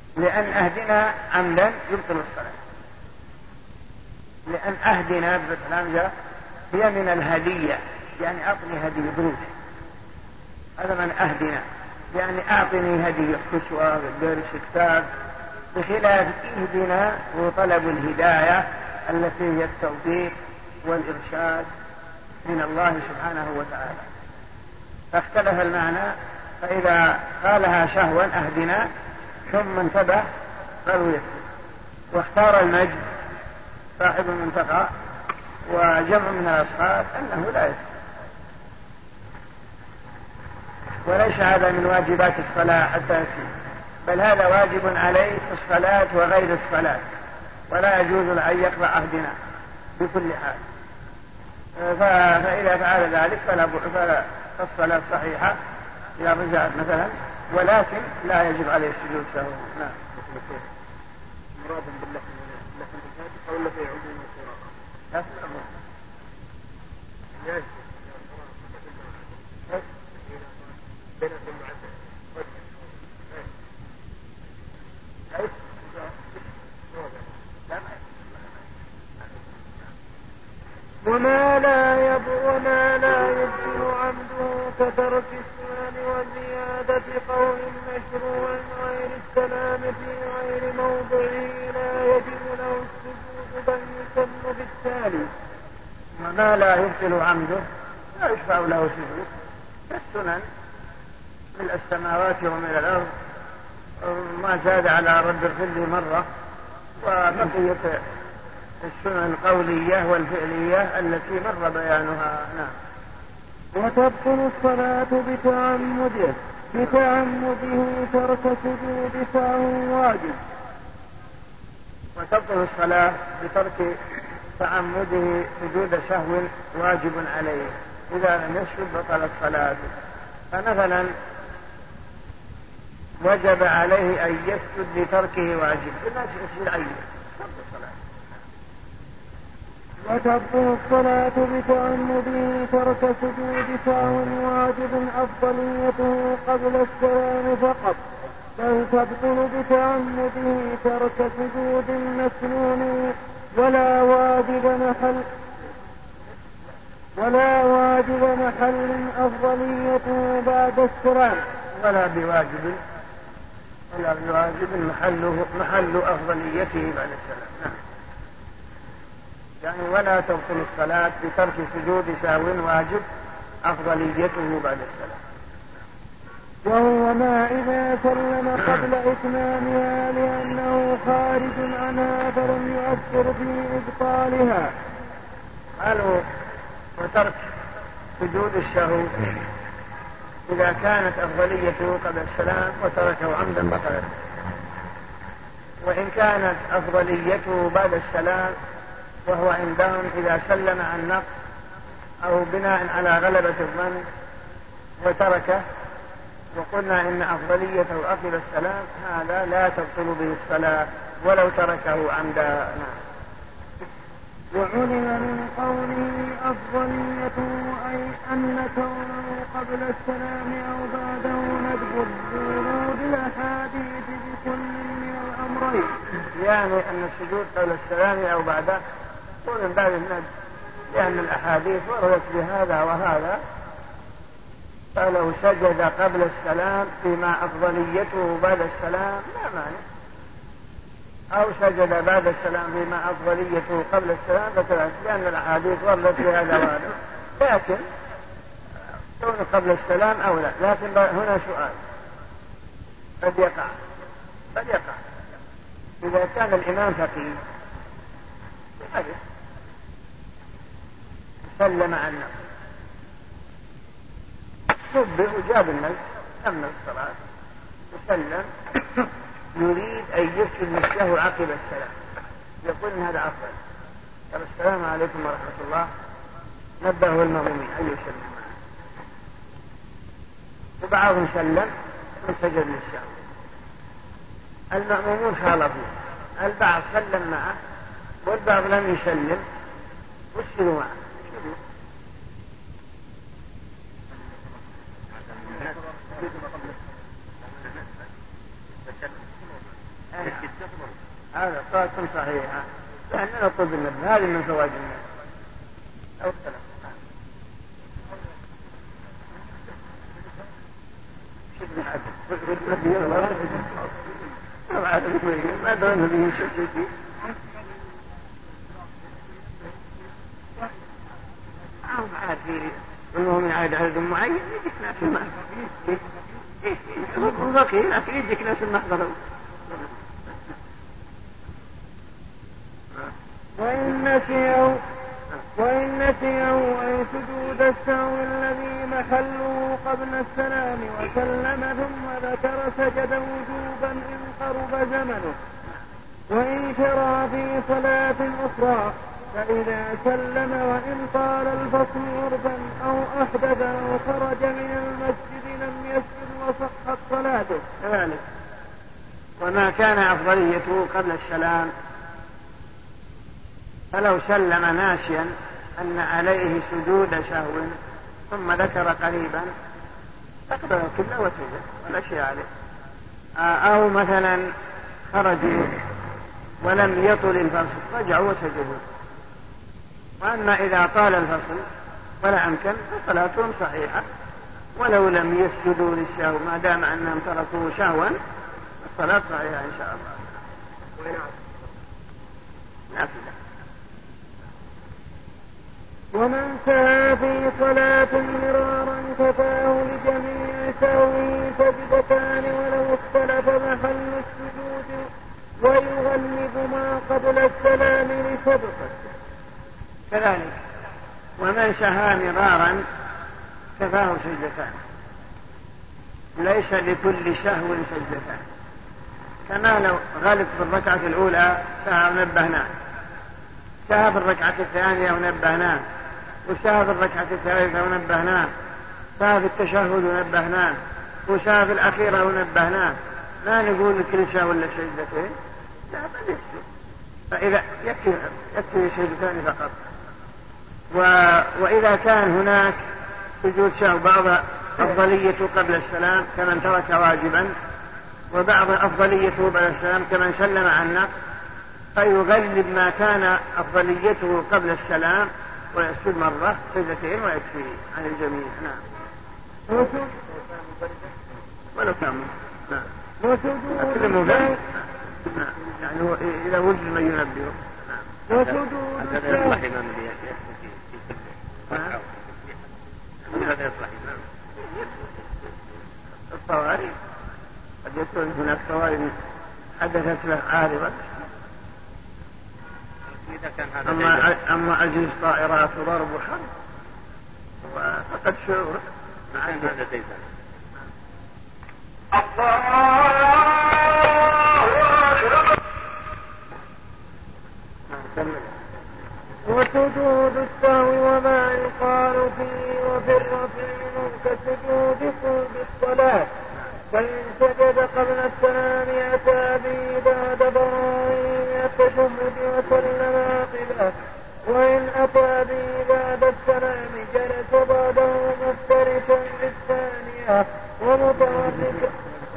لأن أهدنا عمدا يبطل الصلاة، لأن أهدنا بفتح الهمزة هي من الهدية، يعني أعطني هدية بروح، هذا من أهدنا، يعني أعطني هدية كسوة درس كتاب، بخلاف إهدنا وطلب الهداية التي هي التوفيق والإرشاد من الله سبحانه وتعالى، فاختلف المعنى. فإذا قالها شهوا أهدنا ثم انتبه قالوا يكفي. واختار المجد صاحب المنتقى وجمع من الأصحاب أنه لا يكفي، وليس هذا من واجبات الصلاة حتى يكفي، بل هذا واجب عليه في الصلاة وغير الصلاة، ولا يجوز له أن يقرأ أهدنا بكل حال. فإذا فعل ذلك فالصلاة صحيحة إذا رجعت مثلا، ولكن لا يجب عليه السجود سهوا. نعم. مراد بالله أو الذي يعودون الصراط وما لا يبطل عمده كترك السنن وزيادة قول مشروع غير السلام في غير موضعه لا يجب له السجود بل يسن بالتالي. وما لا يبطل عمده لا يشفع له سجود كالسنن من السماوات ومن الأرض، ما زاد على رب الظل مرة، وبقية السنن القولية والفعلية التي مر بيانها. نعم. وتبطل الصلاة بتعمده ترك سجود سهو واجب. وتبطل الصلاة بترك تعمده سجود سهو واجب عليه، إذا لم يسجد بطل الصلاة. فمثلا وجب عليه أن يسجد لتركه واجب، لا يسجد عين تبطل الصلاة. وتبطل الصلاة بتعمده ترك سجود سهو واجب أفضليته قبل السلام فقط، بل تبطل بتعمده ترك سجود مسنون ولا واجب محل أفضليته بعد السلام، ولا بواجب محل أفضليته بعد السلام. نعم. يعني ولا تبطل الصلاة بترك سجود سهو واجب أفضليته بعد السلام. وهو ما إذا سلم قبل إتمامها لأنه خارج عنها فلم يؤثر في إبطالها. قالوا وترك سجود السهو إذا كانت أفضليته قبل السلام وتركه عمدا بطلت، وإن كانت أفضليته بعد السلام وهو عندهم إذا سلم عن نقص أو بناء على غلبة الظن وتركه، وقلنا إن أفضليته قبل السلام هذا لا تبطل به الصلاة ولو تركه عمدا. وعلم من قوله أفضليته أي أن كونه قبل السلام أو بعده ندب الورود الأحاديث بكل من الأمرين، يعني أن السجود قبل السلام أو بعده يكون من باب الندب، لأن الأحاديث وردت بهذا وهذا، فلو سجد قبل السلام فيما أفضليته بعد السلام لا مانع، أو سجد بعد السلام فيما أفضليته قبل السلام فكذلك، لأن الأحاديث وردت بهذا وهذا، لكن كون قبل السلام أو لا. لكن هنا سؤال قد يقع إذا كان الإمام فقيه سلم عن نفسه نبه وجاب النفس كمل الصلاة وسلم، يريد أن يسجد للسهو عقب السلام، يقول إن هذا أفضل، قال السلام عليكم ورحمة الله، نبهه المأمومين أن يسلم معه، وبعضهم سلم وسجد للسهو، المأمومون خالفوا، البعض سلم معه والبعض لم يسلم وسلوا معه. هذا صلاة صحيحة، لأننا نقول بالنبي هذه من فوائد النبي أو السلام. ما دون النبي شيء أو بعد في المهم عاد عدد معين يجيك ناس ما بقي لكن يجيك ناس ما حضروا. وإن نسيوا أي سجود السهو الذي محله قبل السلام وسلم ثم ذكر سجد وجوبا إن قرب زمنه، وإن شرع في صلاة أخرى فإذا سلم وإن طال الفصل عرفا أو أحدث أو خرج من المسجد لم يسجد وصحت صلاته كذلك. وما كان أفضليته قبل السلام فلو سلم ناسيا أن عليه سجود سهو ثم ذكر قريبا أقبل كله وسجد ولا شيء عليه. أو مثلا خرجوا ولم يطل الفصل رجعوا وسجدوا. وأما إذا طال الفصل ولا أمكن فصلاتهم صحيحة ولو لم يسجدوا للسهو ما دام أنهم تركوه سهوا الصلاة صحيحة إن شاء الله. نافلة. ومن سعى في صلاة مرارا كفاه لجميع سهوه سجدتان ولو اختلف محل السجود ويغلب ما قبل السلام لسبقه كذلك. ومن سهى مرارا كفاه سجدتان، ليس لكل سهو سجدتان. كما لو غلط في الركعة الأولى سهى ونبهناه، سهى في الركعة الثانية ونبهناه، وسهى في الركعة الثالثة ونبهناه، سهى في التشهد ونبهناه، وسهى في الأخيرة ونبهناه. ما نقول كل سهو ولا سجدتين، لا بل يكفي. فإذا يكفي سجدتان فقط. وإذا كان هناك سجود سهو بعض أفضليته قبل السلام كمن ترك واجبا، وبعض أفضليته بعد السلام كمن سلم عن نقص، فيغلب ما كان أفضليته قبل السلام ويسجد مرة سجدتين ويكفي عن الجميع. نعم. ولو كان نعم. وسجود يعني إذا وجد من ينبهه. وسجود الطوارئ قد يكون هناك طوارئ حدثت له عارضة. أما أجهز طائرات وضرب وحرب فقد شعور مع هذا تيسان. وسجود السهو وما يقال فيه وفي الرفع كسجود قرب الصلاة، فإن سجد قبل السلام أتى به بعد براءه التشهد وسلم عقبه، وإن أتى به بعد السلام جلس بعده مفترشا بالثانية ومتوركا.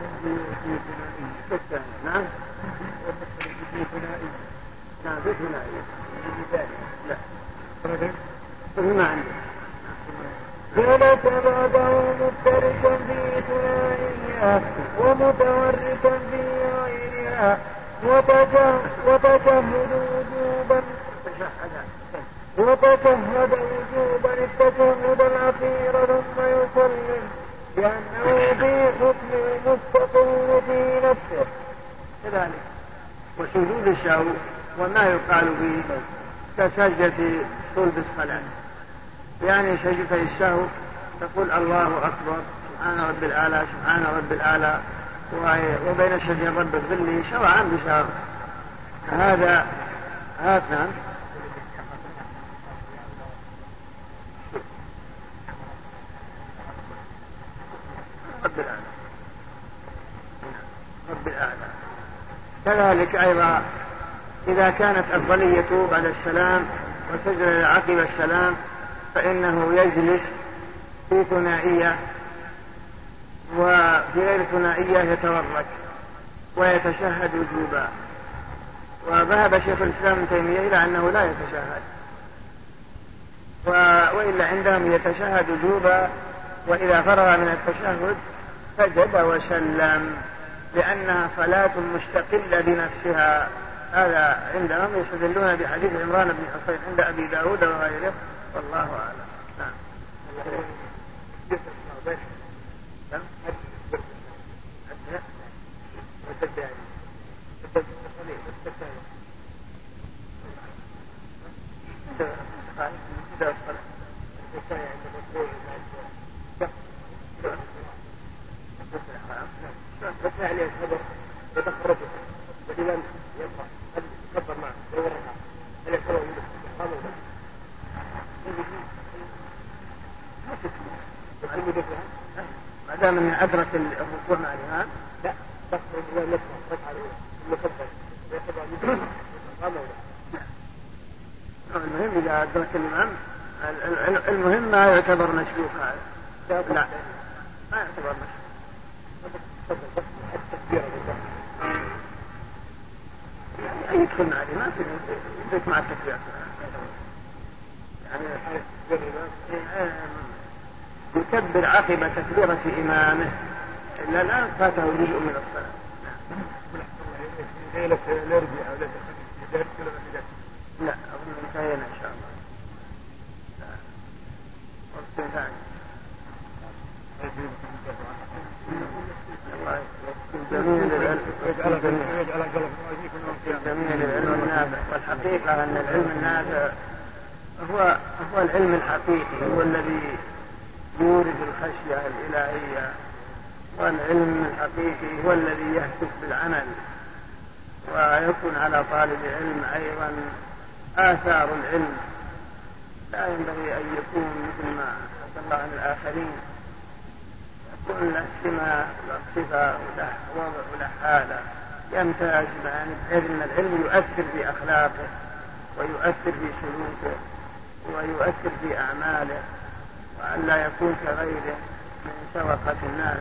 نعم. جلس بعده مفترشا في ثنائية ومتوركا في غيرها وتشهد وجوبا التشهد الأخير ثم يسلم لأنه في حكم المستقل في نفسه. كذلك. وسجود السهو وما يقال به كسجدة صلب الصلاة، يعني سجدة السهو تقول الله أكبر سبحان رب الأعلى سبحان رب الأعلى، وبين سجدين رب الظل سواء بسواء. هذا نعم. رب الأعلى. كذلك أيضا إذا كانت أفضليته بعد السلام وسجد عقب السلام فإنه يجلس في ثنائية، وفي غير ثنائية يتورك ويتشهد وجوبا. وذهب شيخ الإسلام ابن تيمية إلى أنه لا يتشهد، وإلا عندهم يتشهد وجوبا، وإذا فرغ من التشهد سجد وسلم، لأنها صلاة مستقلة بنفسها. هذا عندهم يستدلون بحديث عمران بن حصين عند أبي داود وغيره، والله أعلم. نعم. ما دام من أدرك الركوع مع الإمام لا تخرج إلى المهم إذا أدرك الإمام المهم ما يعتبر مشروع هذا. لا ما يعتبر مشروع، يعني يدخل مع الإمام يدرك مع التكبير، يعني يكبر عقب تكبيرة إمامه، إلا الآن فاته جزء من الصلاة. لا أظن انتهينا إن شاء الله. وقت ثاني جميل العلم النافع. والحقيقة أن العلم النافع هو العلم الحقيقي، هو الذي يورد الخشية الإلهية، والعلم الحقيقي هو الذي يهتف بالعمل، ويكون على طالب العلم أيضا آثار العلم. لا ينبغي أن يكون مثل ما حكى الله عن الآخرين، يكون له سمة صفة وله وضع وله حالة يمتاز، بحيث أن العلم يؤثر في أخلاقه ويؤثر في سلوكه ويؤثر في أعماله، وأن لا يكون كغيره من شوقة الناس.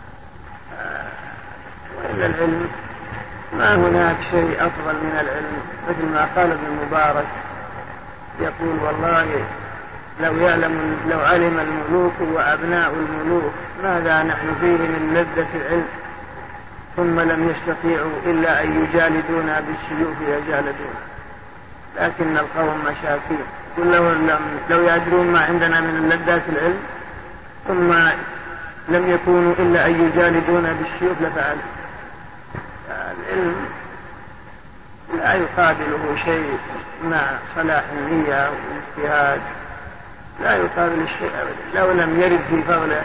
وإلا العلم ما هناك شيء أفضل من العلم، مثل ما قال ابن المبارك يقول والله لو علم الملوك وأبناء الملوك ماذا نحن فيه من لذة العلم، ثم لم يستطيعوا إلا أن يجالدونا بالسيوف يجالدون، لكن القوم مشاكين. لو يدرون ما عندنا من لذات العلم ثم لم يكونوا إلا أن يجالدونا بالسيوف لفعلوا. العلم لا يقابله شيء مع صلاح النية والاجتهاد، لا يقابل الشيء أبدا. لو لم يرد في فضله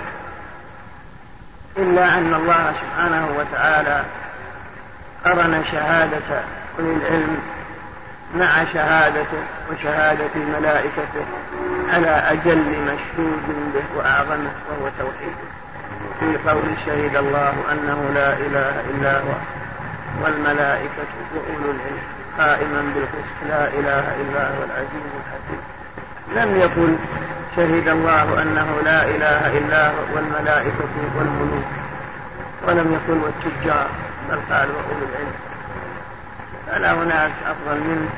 إلا أن الله سبحانه وتعالى قرن شهادة أولي العلم مع شهادته وشهادة ملائكته على أجل مشهود به وأعظمه، وهو توحيده، في قول شهد الله أنه لا إله إلا هو والملائكة وأولو العلم قائما بالقسط لا إله إلا هو العزيز الحكيم. لم يقل شهد الله أنه لا إله إلا هو والملائكة والملوك، ولم يقل والتجار، بل قال وأولو العلم، فلا هناك أفضل منه.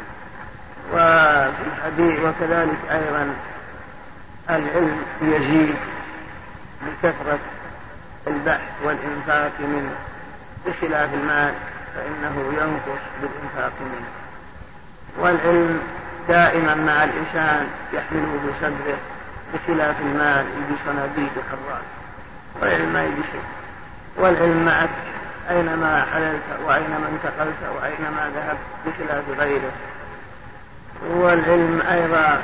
وفي الحديث وكذلك أيضا العلم يزيد بكثرة البحث والإنفاق منه، بخلاف المال فإنه ينقص بالإنفاق منه. والعلم دائما مع الإنسان يحمله بصدره، بخلاف المال يجي صناديق وحراس، والعلم ما يجي شيء. والعلم معك أينما حللت وأينما انتقلت وأينما ذهبت، بخلاف غيره. والعلم أيضا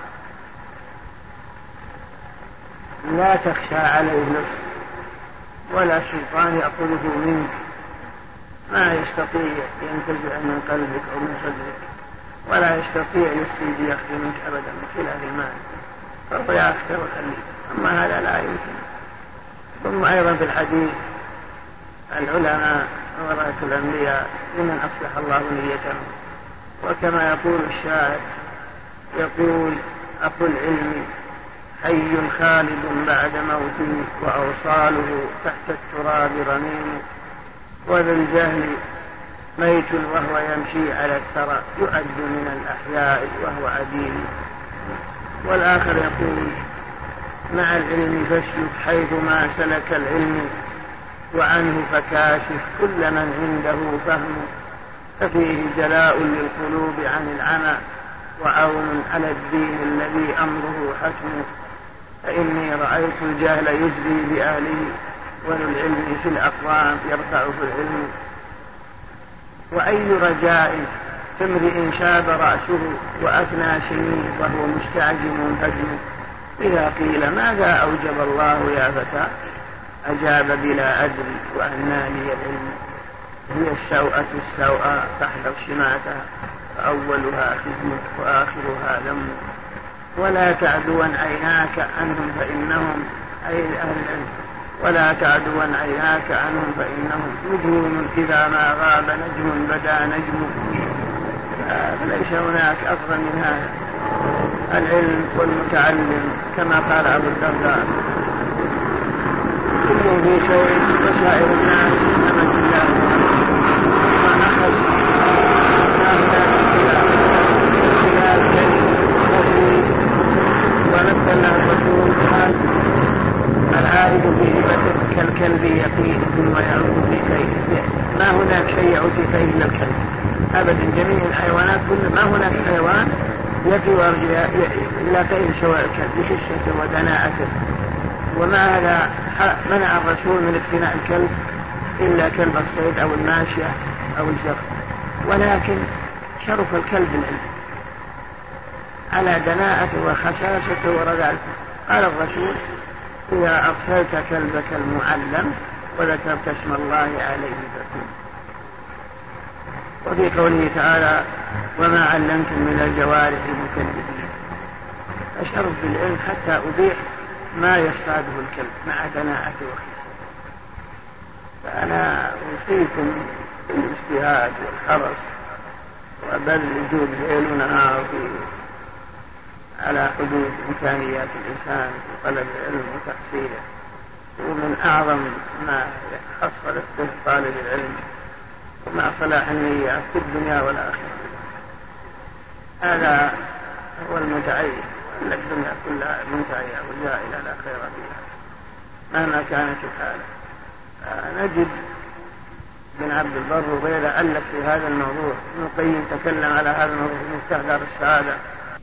لا تخشى عليه نفس ولا شيطان يأخذه منك، ما يستطيع ينتزع من قلبك أو من صدرك، ولا يستطيع للسيد يأخذ منك أبدا، بخلاف المال فهو يأخذ وخليك، أما هذا لا يمكن. ثم أيضا في الحديث العلماء ورثة الأنبياء لمن أصلح الله نيتهم، وكما يقول الشاعر يقول أخو العلم حي خالد بعد موته وأوصاله تحت التراب رميم، وذو الجهل ميت وهو يمشي على الثرى يؤد من الأحياء وهو عديم. والآخر يقول مع العلم فاسلك حيث ما سلك العلم وعنه فكاشف كل من عنده فهم ففيه جلاء للقلوب عن العمى وعون على الدين الذي أمره حتم. فإني رأيت الجهل يجري بأهله وذو العلم في الأقوام يرفع في العلم. وأي رجاء في امرئ شاب رأسه وأثنى سنين وهو مستعجم هدم. إذا قيل ماذا أوجب الله يا فتى أجاب بلا أدري وأناني العلم. هي السوءة السوءة فاحذر سماتها فأولها خزم وآخرها ذم. ولا تعدون عيناك عنهم فإنهم أي أهل العلم ولا تعدون عيناك عنهم فإنهم نجوم إذا ما غاب نجم بدا نجم. فليس هناك أفضل من هذا العلم والمتعلم كما قال أبو الدرداء كل في خير وسائر الناس أمام الله ما أخذ ما هناك خلاف خسير. ومثل الرسول العائد في هبته كالكلب يقيه ثم يعود في كيه. ما هناك شيء يعود في كيه إلا الكلب أبدا. جميع الحيوانات كل ما هناك حيوان يفي ويرجع إلى كيه سواء الكلب بخشته ودناءته. وما هذا منع الرسول من اقتناء الكلب إلا كلب الصيد أو الماشية أو الزرع. ولكن شرف الكلب العلم على دناءته وخساسته ورذالته. قال الرسول إذا أرسلت كلبك المعلم وذكرت اسم الله عليه فكن. وفي قوله تعالى وما علمتم من الجوارح مكلبين. أشرف بالعلم حتى أبيح ما يصطاده الكلب مع دناءته وخساسته. فأنا أوصيكم بالاجتهاد والحرص وبذل جهد ليل ونهار على حدود إمكانيات الإنسان في طلب العلم وتحصيله. ومن أعظم ما حصلت به طالب العلم ومع صلاح النية في الدنيا والآخرة. هذا هو المتعين وأن الدنيا كلها منتهية وزائلة لا خير فيها مهما كانت الحالة. نجد بن عبد البر وغيره ألف في هذا الموضوع. ابن القيم تكلم على هذا الموضوع في مستهدر السعادة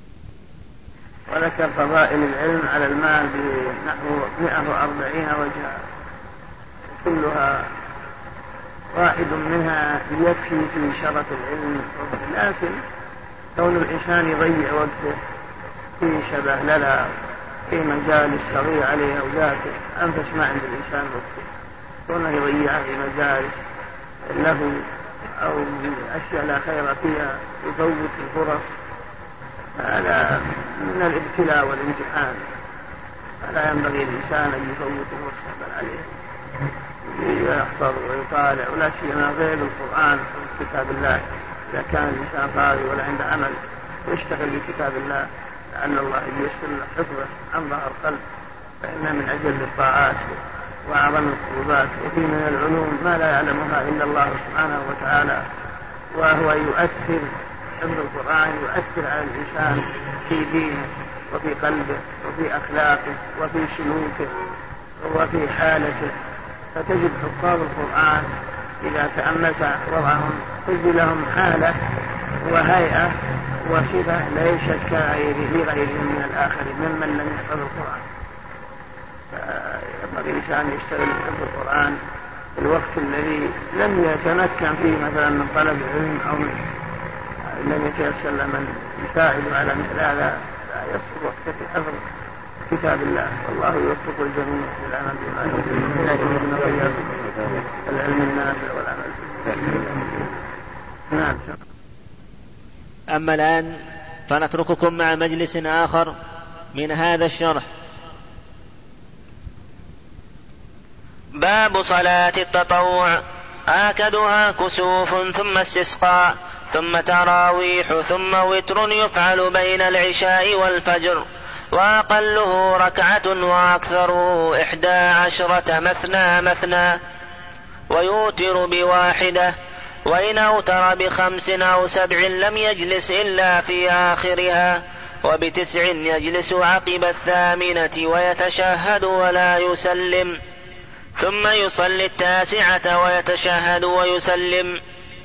وذكر فضائل العلم على المال بنحو 140 وجها كلها واحد منها يكفي في شرف العلم. لكن كون الإنسان يضيع وقته في شبهللة في مجالس تضيع عليه أوقاته أنفس ما عند الإنسان وقته. كونه يضيعها في مجالس له أو أشياء لا خير فيها يفوت الفرص. هذا من الابتلاء والامتحان. فلا ينبغي الإنسان أن يفوت الفرصة بل عليه يحفظ ويطالع ولا سيما غير القرآن وكتاب الله. إذا كان الإنسان فاضي ولا عنده عمل يشتغل بكتاب الله لأن الله ييسر له حفظه عن ظهر قلب. فإن من أجل الطاعات وأعظم القربات وفي من العلوم ما لا يعلمها إلا الله سبحانه وتعالى. وهو يؤثر حفظ القرآن يؤثر على الإنسان في دينه وفي قلبه وفي أخلاقه وفي سلوكه وفي حالته. فتجد حفاظ القرآن إذا تأملت وضعهم تجد لهم حالة وهيئة وصفة ليست لغيرهم من الآخرين ممن لم يحفظ القرآن. فينبغي الإنسان يشتغل بحفظ القرآن في الوقت الذي لم يتمكن فيه مثلا من طلب العلم أو لم يتيسر من يساعد على مثل هذا يصبر وقت في حفظ كتاب الله. والله يوفق الجميع للعمل بما يريد العلم النافع والعمل. نعم. أما الآن فنترككم مع مجلس آخر من هذا الشرح. باب صلاة التطوع. آكدها كسوف ثم استسقاء ثم تراويح ثم وتر يفعل بين العشاء والفجر وأقله ركعة وأكثره 11 مثنى مثنى. ويوتر بواحدة، وإن أوتر ب5 أو 7 لم يجلس إلا في آخرها، وب9 يجلس عقب 8 ويتشهد ولا يسلم، ثم يصلي 9 ويتشهد ويسلم.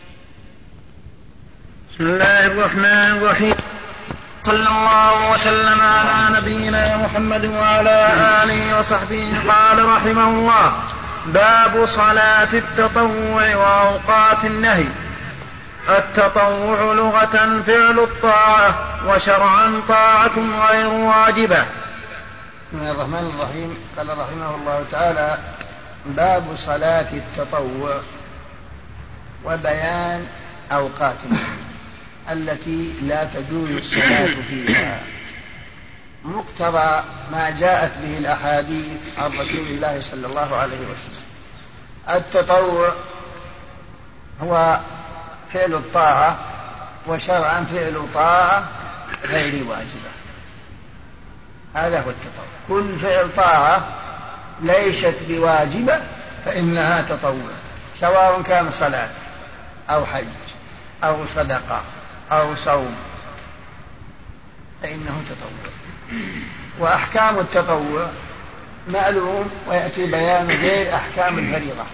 بسم الله الرحمن الرحيم. صلى الله وسلم على نبينا محمد وعلى آله وصحبه. قال رحمه الله: باب صلاة التطوع وأوقات النهي. التطوع لغة فعل الطاعة، وشرعا طاعة غير واجبة. بسم الله الرحمن الرحيم. قال رحمه الله تعالى: باب صلاة التطوع وبيان أوقات التي لا تجوز الصلاة فيها، مقتضى ما جاءت به الأحاديث عن رسول الله صلى الله عليه وسلم. التطوع هو فعل الطاعة، وشرعا فعل طاعة غير واجبة. هذا هو التطوع. كل فعل طاعة ليست بواجبة فإنها تطوع، سواء كان صلاة أو حج أو صدقة أو صوم، فإنه تطوع. وأحكام التطوع معلوم، ويأتي بيان غير أحكام الفريضة.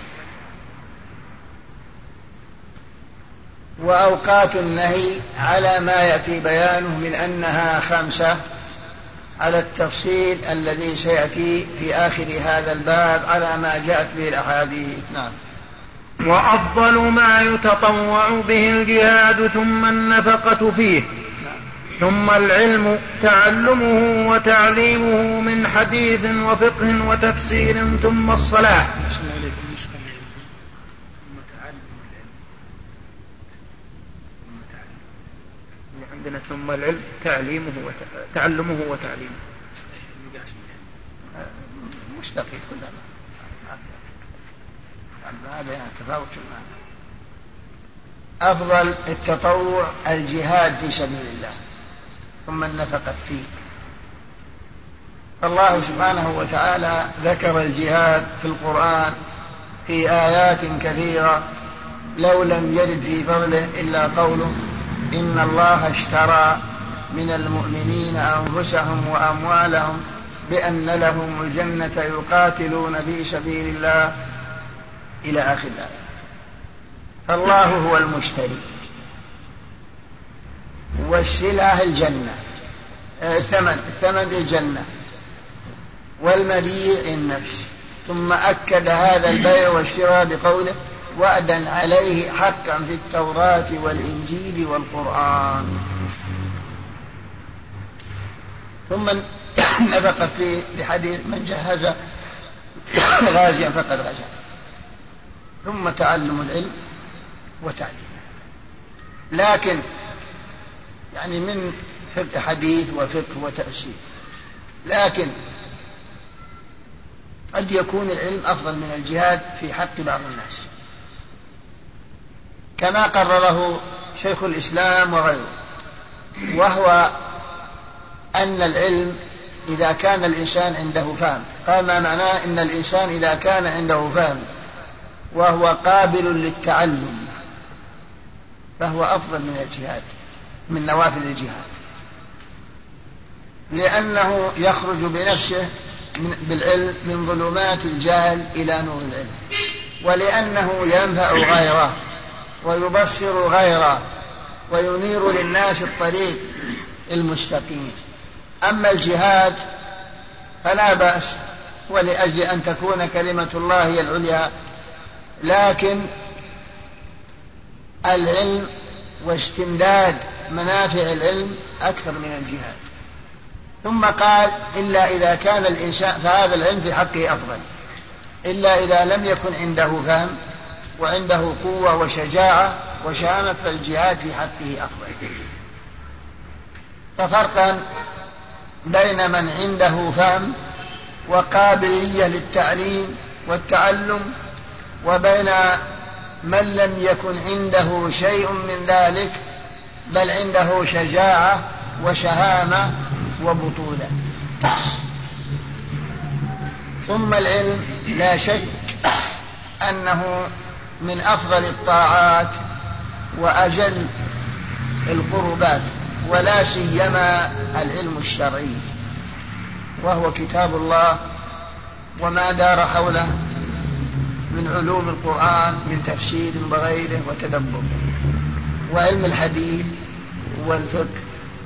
وأوقات النهي على ما يأتي بيانه من أنها 5 على التفصيل الذي سيأتي في آخر هذا الباب على ما جاءت به الأحاديث. نعم. وأفضل ما يتطوع به الجهاد، ثم النفقة فيه، ثم العلم تعلمه وتعليمه من حديث وفقه وتفسير، ثم الصلاة. عندنا ثم العلم تعلمه وتعليمه مستقيم كلها. هذا تفاوت المعنى. أفضل التطوع الجهاد في سبيل الله، ثم النفقة فيه. الله سبحانه وتعالى ذكر الجهاد في القرآن في آيات كثيرة، لو لم يرد في فضله إلا قوله: إن الله اشترى من المؤمنين أنفسهم وأموالهم بأن لهم الجنة يقاتلون في سبيل الله، إلى آخر الآية. فالله هو المشتري، والسلعة الجنة، الثمن الجنة، والمبيع النفس. ثم أكد هذا البيع والشراء بقوله: وعدا عليه حقا في التوراة والإنجيل والقرآن. ثم نفق فيه بحديث: من جهز غازيا فقد غزا. ثم تعلم العلم وتعليمه. لكن يعني من حديث وفقه وتأصيل، لكن قد يكون العلم أفضل من الجهاد في حق بعض الناس، كما قرره شيخ الإسلام وغيره، وهو أن العلم إذا كان الإنسان عنده فهم. قال: ما معناه إن الإنسان إذا كان عنده فهم وهو قابل للتعلم فهو أفضل من الجهاد، من نوافل الجهاد، لأنه يخرج بنفسه بالعلم من ظلمات الجهل إلى نور العلم، ولأنه ينفع غيره ويبصر غيره وينير للناس الطريق المستقيم. أما الجهاد فلا بأس، ولأجل أن تكون كلمة الله هي العليا، لكن العلم واستمداد منافع العلم أكثر من الجهاد. ثم قال: إلا إذا كان الإنسان، فهذا العلم في حقه أفضل، إلا إذا لم يكن عنده فهم وعنده قوة وشجاعة وشهامة، فالجهاد في حقه أفضل. ففرقا بين من عنده فهم وقابلية للتعليم والتعلم، وبين من لم يكن عنده شيء من ذلك، بل عنده شجاعة وشهامة وبطولة. ثم العلم لا شك أنه من أفضل الطاعات وأجل القربات، ولا سيما العلم الشرعي، وهو كتاب الله وما دار حوله من علوم القرآن من تفسير وغيره وتدبر، وعلم الحديث والفقه،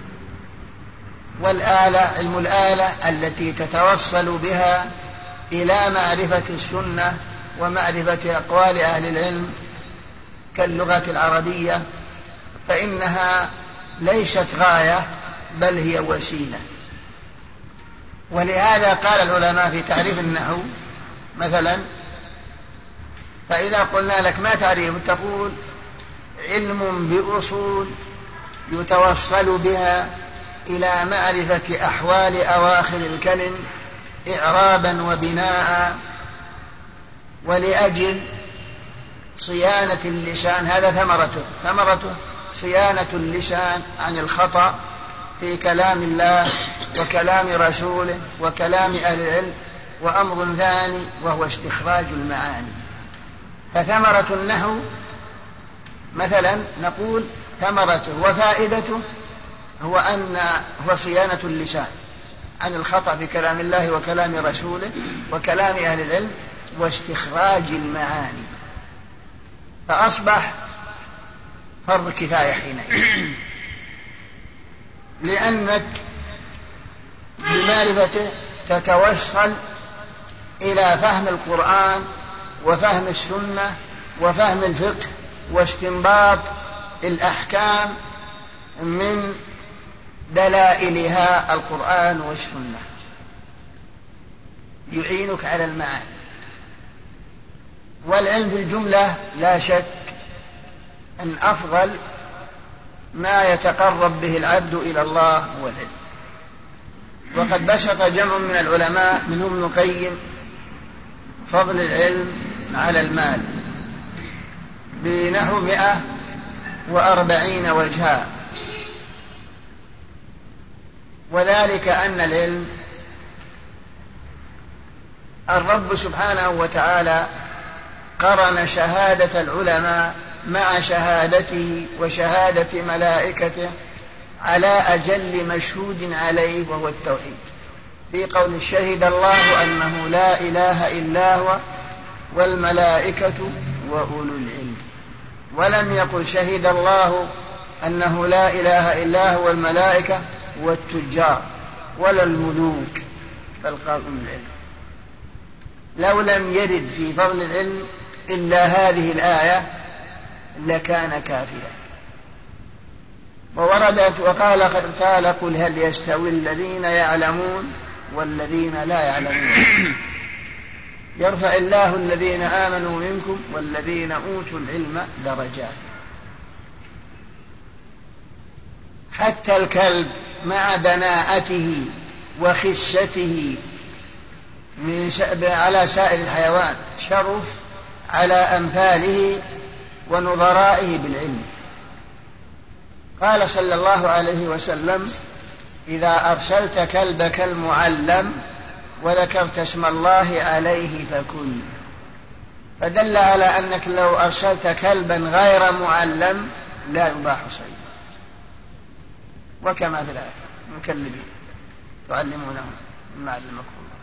والآلة علم الآلة التي تتوصل بها إلى معرفة السنة ومعرفة أقوال أهل العلم كاللغة العربية، فإنها ليست غاية بل هي وسيلة. ولهذا قال العلماء في تعريف النحو مثلا، فإذا قلنا لك ما تعريف تقول علم بأصول يتوصل بها إلى معرفة أحوال أواخر الكلم إعرابا وبناء، ولأجل صيانة اللسان، هذا ثمرته صيانة اللسان عن الخطأ في كلام الله وكلام رسوله وكلام أهل العلم. وأمر ثاني وهو استخراج المعاني. فثمرة النحو مثلا نقول ثمرته وفائدته هو صيانة اللسان عن الخطأ في كلام الله وكلام رسوله وكلام أهل العلم واستخراج المعاني، فأصبح فرض كفاية حينئذ، لأنك بمعرفته تتوصل إلى فهم القرآن وفهم السنة وفهم الفقه واستنباط الأحكام من دلائلها القرآن والسنة، يعينك على المعاني. والعلم في الجملة لا شك أن أفضل ما يتقرب به العبد إلى الله هو العلم. وقد بسط جمع من العلماء منهم ابن القيم فضل العلم على المال بنحو 140 وجها، وذلك أن العلم الرب سبحانه وتعالى قرن شهادة العلماء مع شهادته وشهادة ملائكته على أجل مشهود عليه وهو التوحيد، في قول شهد الله أنه لا إله إلا هو والملائكة وأولو العلم، ولم يقل شهد الله أنه لا إله إلا هو والملائكة والتجار ولا الملوك، بل قال أولو العلم. لو لم يرد في فضل العلم إلا هذه الآية لكان كافيا. ووردت وقال قل هل يستوي الذين يعلمون والذين لا يعلمون، يرفع الله الذين آمنوا منكم والذين أوتوا العلم درجات. حتى الكلب مع دناءته وخشته على سائر الحيوان شرف على أمثاله ونظرائه بالعلم. قال صلى الله عليه وسلم إذا أرسلت كلبك المعلم وذكرت اسم الله عليه فكل، فدل على أنك لو أرسلت كلبا غير معلم لا يباح صيده، وكما في الآية مكلبين تعلمونهم مما علمكم الله.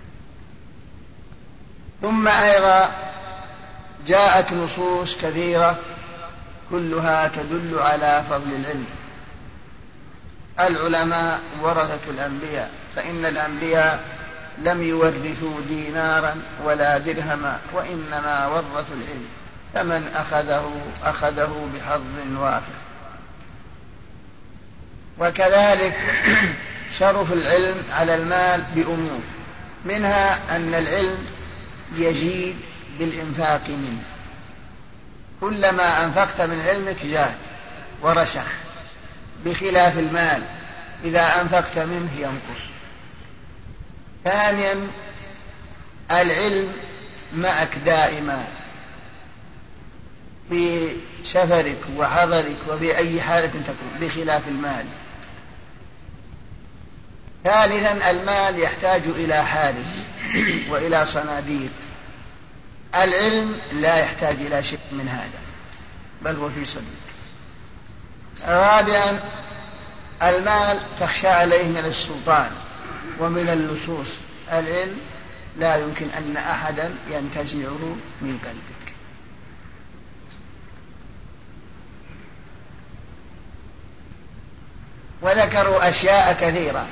ثم أيضا جاءت نصوص كثيرة كلها تدل على فضل العلم. العلماء ورثة الأنبياء، فإن الأنبياء لم يورثوا دينارا ولا درهما وإنما ورثوا العلم، فمن أخذه بحظ وافر. وكذلك شرف العلم على المال بأمور، منها أن العلم يزيد بالإنفاق منه، كلما أنفقت من علمك زاد ورسخ، بخلاف المال إذا أنفقت منه ينقص. ثانيا العلم معك دائما في سفرك وحضرك وفي أي حالة تكون، بخلاف المال. ثالثا المال يحتاج إلى حارس وإلى صناديق، العلم لا يحتاج إلى شيء من هذا، بل هو في صدرك. رابعا المال تخشى عليه من السلطان ومن اللصوص، العلم لا يمكن أن أحدا ينتزعه من قلبك. وذكروا أشياء كثيرة،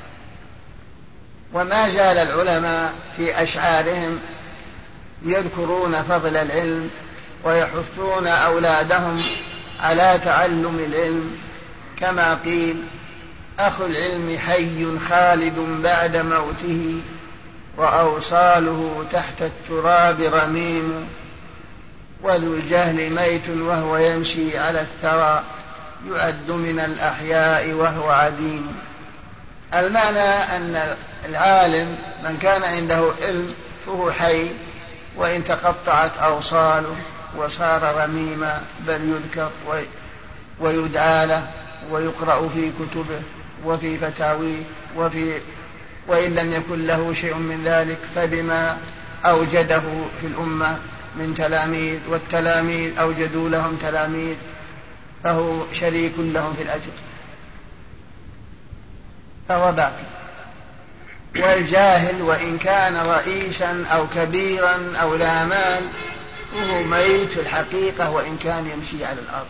وما زال العلماء في أشعارهم يذكرون فضل العلم ويحثون أولادهم على تعلم العلم، كما قيل: أخو العلم حي خالد بعد موته، وأوصاله تحت التراب رميم، وذو الجهل ميت وهو يمشي على الثرى، يعد من الأحياء وهو عديم. المعنى أن العالم من كان عنده علم فهو حي، وإن تقطعت أوصاله وصار رميما، بل يذكر ويدعى له ويقرأ في كتبه وفي فتاويه وإن لم يكن له شيء من ذلك فبما أوجده في الأمة من تلاميذ، والتلاميذ أوجدوا لهم تلاميذ، فهو شريك لهم في الأجر، فهو باقي. والجاهل وإن كان رئيسا أو كبيرا أو ذا مال وهو ميت في الحقيقة وإن كان يمشي على الأرض.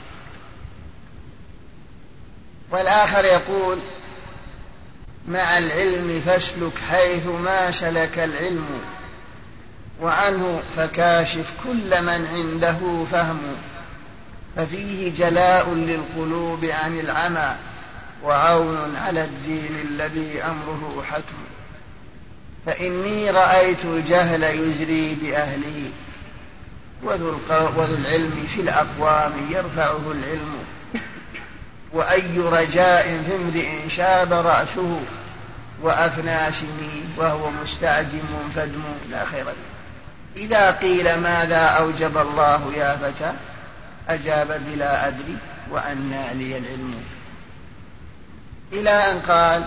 والآخر يقول: مع العلم فاسلك حيث ما سلك العلم، وعنه فكاشف كل من عنده فهم، ففيه جلاء للقلوب عن العمى، وعون على الدين الذي أمره حتم. فإني رأيت الجهل يجري بأهله، وذو العلم في الأقوام يرفعه العلم، وأي رجاء في امرئ شاب رأسه، وأفنى سني وهو مستعجم فدم لا خير له. إذا قيل ماذا أوجب الله يا فتى، أجاب: بلا أدري وأنى لي العلم. إلى أن قال: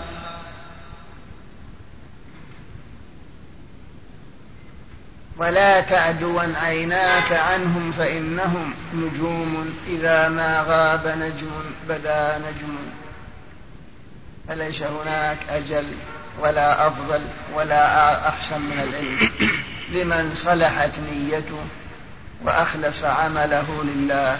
ولا تعدوا عيناك عنهم فإنهم نجوم، إذا ما غاب نجم بدا نجم. فليس هناك أجل ولا أفضل ولا أحسن من العلم لمن صلحت نيته وأخلص عمله لله.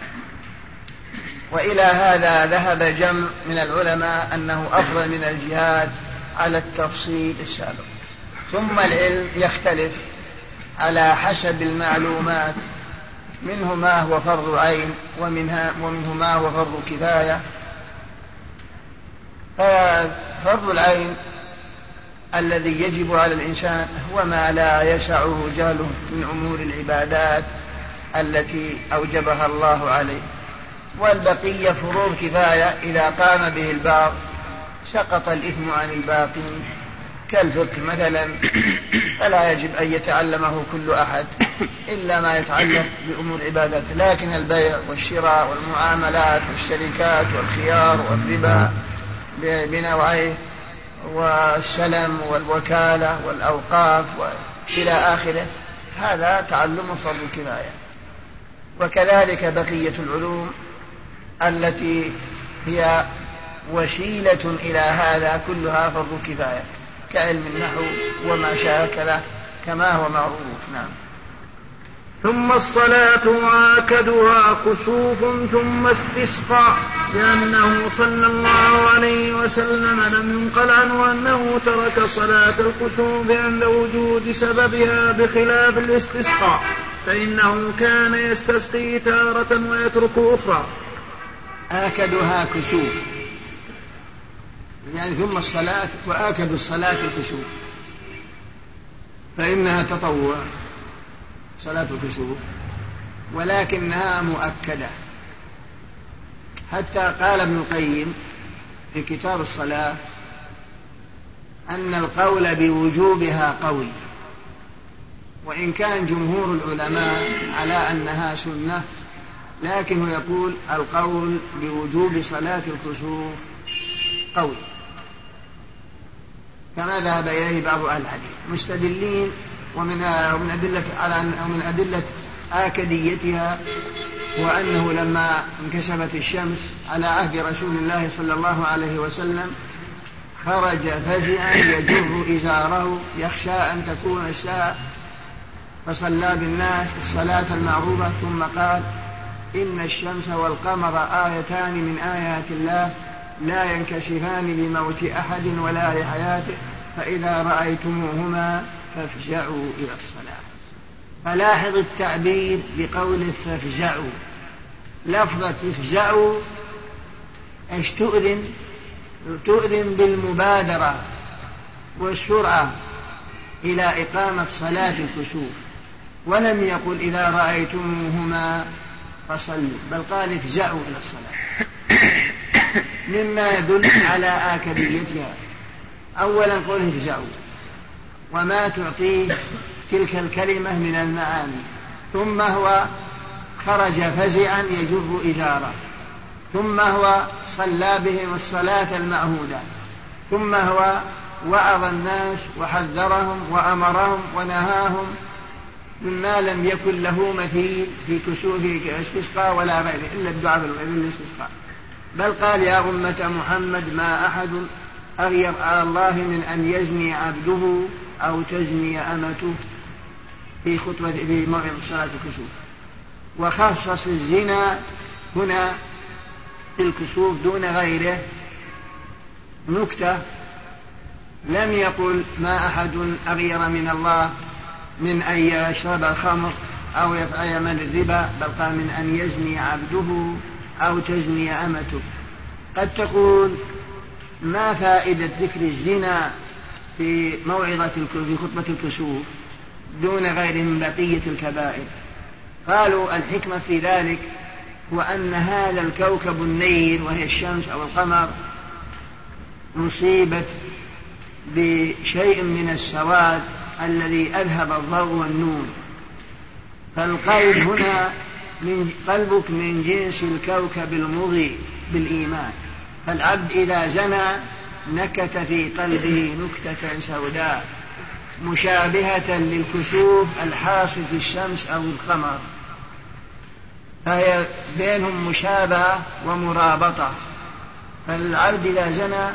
وإلى هذا ذهب جمع من العلماء أنه أفضل من الجهاد على التفصيل السابق. ثم العلم يختلف على حسب المعلومات، منه ما هو فرض عين ومنه ما هو فرض كفاية. فرض العين الذي يجب على الإنسان هو ما لا يسعه جهله من أمور العبادات التي أوجبها الله عليه، والبقية فروض كفاية إذا قام به البعض سقط الإثم عن الباقين، كالفقه مثلا فلا يجب أن يتعلمه كل أحد إلا ما يتعلق بأمور عبادته، لكن البيع والشراء والمعاملات والشركات والخيار والربا بنوعيه والسلم والوكالة والأوقاف إلى آخره، هذا تعلم فرض كفاية. وكذلك بقية العلوم التي هي وسيلة إلى هذا كلها فرض كفاية، كعلم النحو وما شاكله كما هو معروف. نعم. ثم الصلاة وآكدها كسوف ثم استسقاء، لأنه صلى الله عليه وسلم لم ينقل عنه أنه ترك صلاة الكسوف عند وجود سببها، بخلاف الاستسقاء فإنه كان يستسقي تارة ويترك أخرى. آكدها كسوف يعني ثم الصلاة، وآكد الصلاة الكسوف، فإنها تطوع صلاة الكسوف ولكنها مؤكدة، حتى قال ابن القيم في كتاب الصلاة أن القول بوجوبها قوي، وإن كان جمهور العلماء على أنها سنة، لكنه يقول القول بوجوب صلاة الكسوف قوي، كما ذهب إليه بعض أهل الحديث، مستدلين ومن أدلة آكديتها وأنه لما انكشفت الشمس على عهد رسول الله صلى الله عليه وسلم خرج فزعا يجر إزاره يخشى أن تكون الساعة، فصلى بالناس الصلاة المعروفة ثم قال: إن الشمس والقمر آيتان من آيات الله لا ينكشفان لموت أحد ولا لحياته، فإذا رأيتموهما فافزعوا إلى الصلاة. فلاحظ التعبير بقوله فافزعوا. لفظة افزعوا ايش تؤذن؟ تؤذن بالمبادرة والسرعة إلى إقامة صلاة الكسوف، ولم يقل إذا رأيتموهما فصلوا، بل قال افزعوا إلى الصلاة، مما يدل على آكديتها. أولا قل افزعوا وما تعطيه تلك الكلمة من المعاني، ثم هو خرج فزعا يجر إزاره، ثم هو صلى بهم الصلاة المعهودة، ثم هو وعظ الناس وحذرهم وأمرهم ونهاهم مما لم يكن له مثيل في كسوف استسقاء ولا غيره إلا الدعاء بالاستسقاء. بل قال: يا أمة محمد ما أحد أغير على الله من أن يزني عبده أو تزني أمته في موعظ صلاة الكسوف. وخصص الزنا هنا في الكسوف دون غيره نكتة: لم يقل ما أحد أغير من الله من أن يشرب الخمر أو يعمل الربا، بل قال من أن يزني عبده أو تزني أمته. قد تقول: ما فائدة ذكر الزنا في خطبة الكسوف دون غير من بقية الكبائر؟ قالوا: الحكمة في ذلك هو أن هذا الكوكب النير وهي الشمس أو القمر مصيبة بشيء من السواد الذي أذهب الضوء والنور، فالقلب هنا قلبك من جنس الكوكب المضيء بالإيمان، فالعبد إذا زنى نكت في قلبه نكتة سوداء مشابهة للكسوف الحاصل في الشمس أو القمر، فهي بينهم مشابهة ومرابطة. فالعبد إذا زنى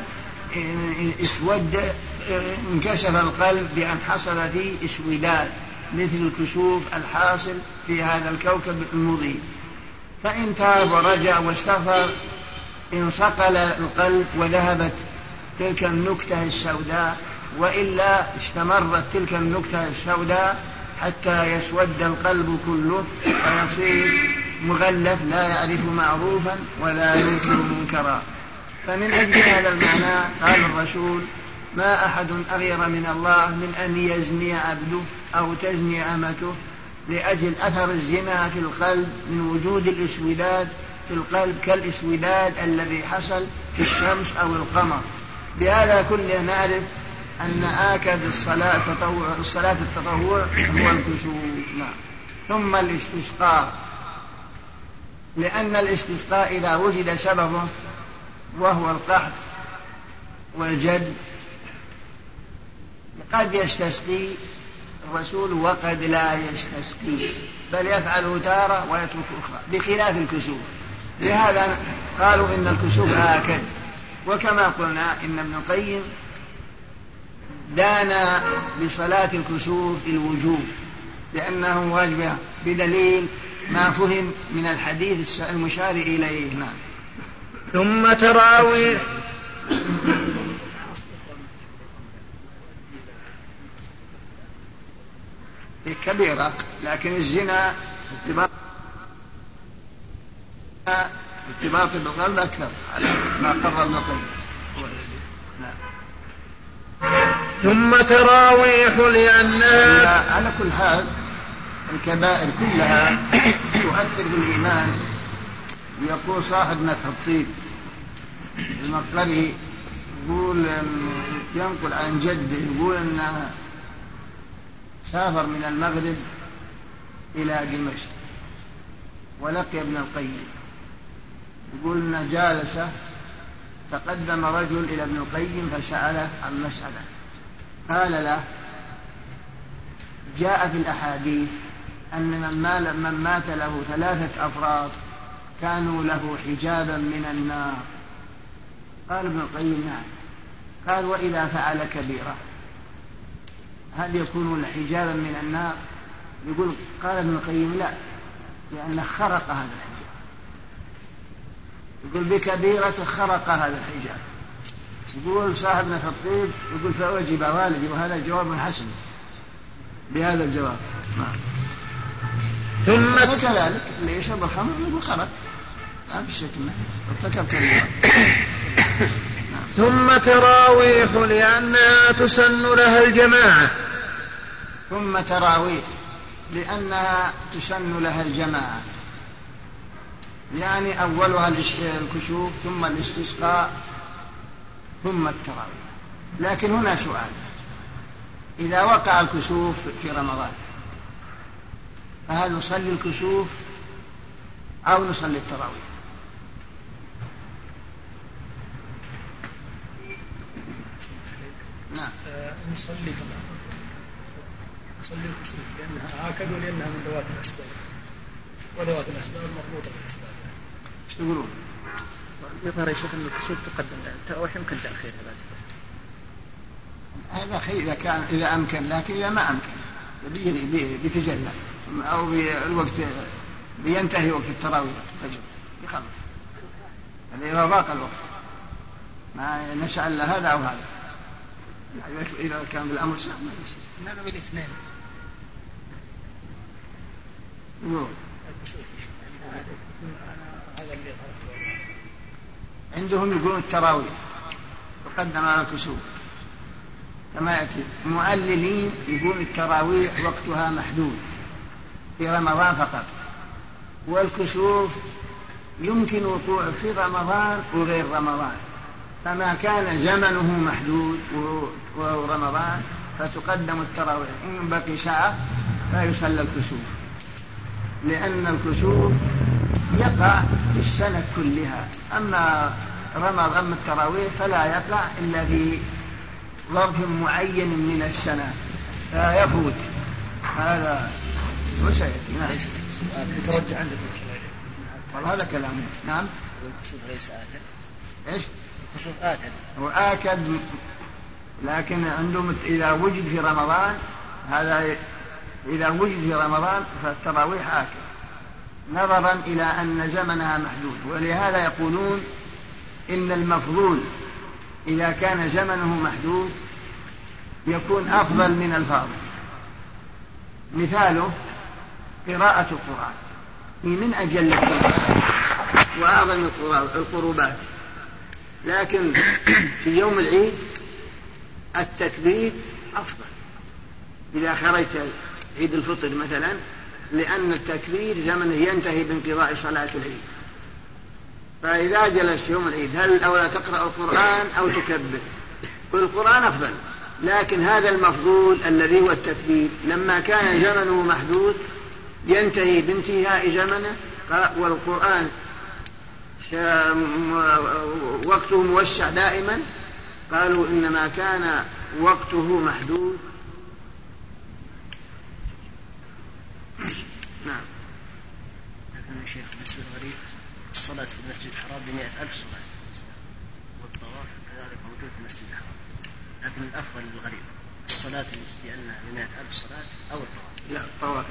انكشف القلب بأن حصل فيه اسوداد مثل الكسوف الحاصل في هذا الكوكب المضيء، فإن تاب ورجع واستغفر انصقل القلب وذهبت تلك النكتة السوداء، وإلا استمرت تلك النكتة السوداء حتى يسود القلب كله ويصير مغلف لا يعرف معروفا ولا ينكر منكرا. فمن أجل هذا المعنى قال الرسول: ما أحد أغير من الله من أن يزني عبده أو تزني أمته، لأجل أثر الزنا في القلب من وجود الاسوداد في القلب كالاسوداد الذي حصل في الشمس أو القمر. بهذا كله نعرف أن آكد الصلاة التطوع هو الكسوف. ثم الاستسقاء، لأن الاستسقاء إذا وجد سببه وهو القحط والجد قد يستسقي الرسول وقد لا يستسقي، بل يفعله تارة ويترك أخرى، بخلاف الكسوف. لهذا قالوا إن الكسوف آكد. وكما قلنا إن ابن القيم دان بصلاة الكسوف الوجوب لأنه واجب بدليل ما فهم من الحديث المشار إليه. ثم تراويح كبيرة، لكن الزنا ارتباط بالقلب أكثر على ما قرر ابن القيم. ثم تراويح لأنها على كل حال الكبائر كلها تؤثر بالإيمان. يقول صاحب مدح الطيب المقري يقول ينقل عن جده يقول أنه سافر من المغرب إلى دمشق ولقي ابن القيم، يقول أنه جالسه تقدم رجل إلى ابن القيم فسأله عن مسألة، قال له: جاء في الأحاديث أن من مات له 3 أفراد كانوا له حجابا من النار. قال ابن القيم نعم. قال وإذا فعل كبيرة هل يكون حجابا من النار؟ يقول قال ابن القيم لا، لأنه خرق هذا الحجاب. يقول بكبيرة خرق هذا الحجاب. يقول صاحبنا في الطيب يقول فوجب والدي، وهذا جواب حسن بهذا الجواب. ثم كذلك اللي يشرب الخمر يقول خرق، ما في شك منه ارتكب كبيرة. ثم تراويح لأنها تسن لها الجماعة. ثم تراويح لأنها تسن لها الجماعة، يعني أولها الكسوف ثم الاستسقاء ثم التراويح. لكن هنا سؤال: إذا وقع الكسوف في رمضان فهل نصلي الكسوف أو نصلي التراويح؟ نعم نصلي الكسوف لأنها آكد ولأنها من ذوات الأسباب، وذوات الأسباب مربوطة بالأسباب. ايش تقولون؟ يظهر يا شيخ أن الكسوف تقدم التراويح يمكن تأخيرها هذا خير إذا أمكن، لكن إذا ما أمكن بتجلى أو بالوقت بينتهي وقت التراويح يخلص، يعني إذا ضاق الوقت ما نسأل هذا أو هذا. إذا كان بالأمر سهل ما يصير. نحن بالاثنين. عندهم يقولون التراويح تقدم على الكسوف كما يأتي. المؤللين يقولون التراويح وقتها محدود في رمضان فقط، والكسوف يمكن وقوع في رمضان وغير رمضان، فما كان زمنه محدود وهو رمضان فتقدم التراويح. إن بقي ساعة لا يصلى الكسوف، لأن الكسوف يقع في السنة كلها. أما رمضان التراويح فلا يقع إلا في ظرف معين من السنة لا يفوت. هذا وسيأتي. نعم. يترجع عندك والله هذا كلامه. نعم. الكسوف ليس آكد. إيش؟ الكسوف آكد. هو آكد، لكن عندهم إذا وجد في رمضان هذا إذا وجد في رمضان فالتراويح آكد نظرا إلى أن زمنها محدود. ولهذا يقولون إن المفضول إذا كان زمنه محدود يكون أفضل من الفاضل. مثاله قراءة القرآن من أجل القرآن وأعظم القربات، لكن في يوم العيد التكبير أفضل إذا خرجت عيد الفطر مثلا، لأن التكبير زمنه ينتهي بانقضاء صلاة العيد. فإذا جلست يوم العيد هل الأولى تقرأ القرآن أو تكبر؟ والقرآن أفضل، لكن هذا المفضول الذي هو التكبير لما كان زمنه محدود ينتهي بانتهاء زمنه، والقرآن وقته موسع دائما، قالوا إنما كان وقته محدود. نعم. لكن يا شيخ بالنسبة للغريب الصلاة في المسجد الحرام ب100,000 صلاة، والطواف كذلك موجود في المسجد الحرام، لكن الأفضل للغريب الصلاة لأنها ب100,000 صلاة أو الطواف. لا الطواف.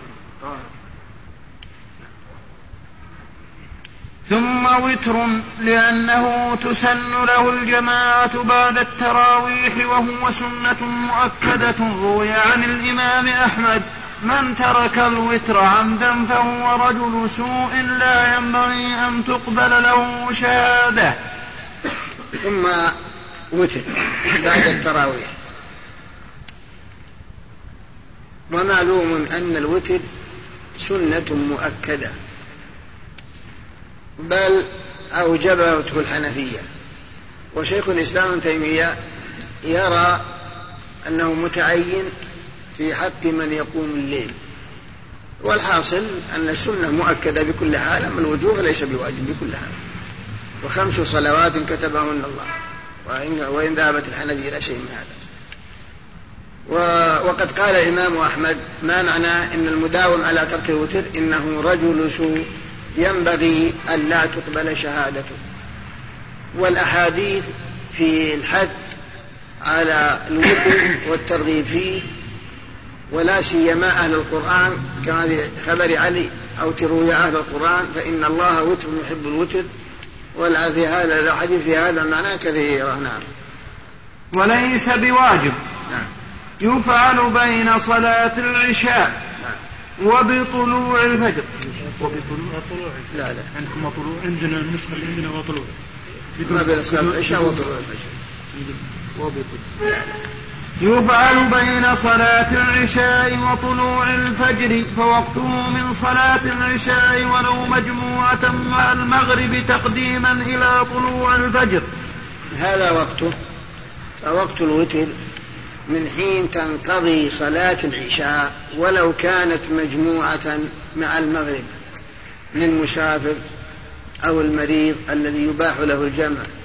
ثم وتر لأنه تسن له الجماعة بعد التراويح، وهو سنة مؤكدة. روي عن الإمام أحمد: من ترك الوتر عمدا فهو رجل سوء لا ينبغي أن تقبل له شهادة. ثم وتر بعد التراويح. ومعلوم أن الوتر سنة مؤكدة، بل أوجبته الحنفية، وشيخ الإسلام ابن تيمية يرى أنه متعين في حق من يقوم الليل. والحاصل أن السنة مؤكدة بكل حال، أما الوجوب ليس بواجب بكل حال. و5 صلوات كتبهن الله، وإن ذهبت الحنفية إلى شيء من هذا. وقد قال الإمام أحمد ما معناه إن المداوم على ترك الوتر إنه رجل سوء ينبغي أن لا تقبل شهادته. والأحاديث في الحث على الوتر والترغيب فيه، ولا سيما أهل القرآن كما في خبر علي أوتروا يا أهل القرآن فإن الله وتر يحب الوتر، في هذا الحديث في هذا معناه كثيرا. نعم. وليس بواجب. نعم. يفعل بين صلاة العشاء وبطلوع الفجر. لا عندكم طلوع، عندنا النسخة اللي عندنا وطلوع. ما بين صلاة العشاء وطلوع الفجر. يفعل بين صلاة العشاء وطلوع الفجر، فوقته من صلاة العشاء ولو مجموعة مع المغرب تقديما إلى طلوع الفجر. هذا وقته. فوقت الوتر من حين تنقضي صلاة العشاء ولو كانت مجموعة مع المغرب للمسافر أو المريض الذي يباح له الجمع